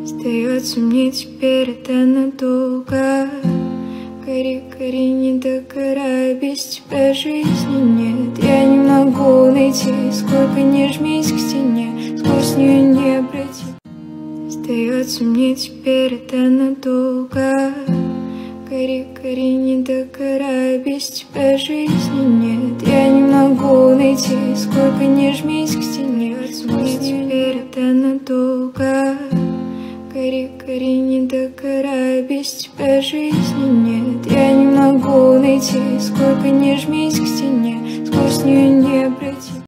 Сдается мне теперь это надолго. Кори, кори, не догорай, без тебя жизни нет. Я не могу найти, сколько не жмись к стене, сквозь нее не пройти. Сдается мне теперь это надолго. Кори, кори, не догорай, без тебя жизни нет. Я не могу найти, сколько не жмись к стене, мне теперь это надолго. Кори, кори, не догорай, без тебя жизни нет. Я не могу найти, сколько не жмись к стене, сквозь нее не пройти.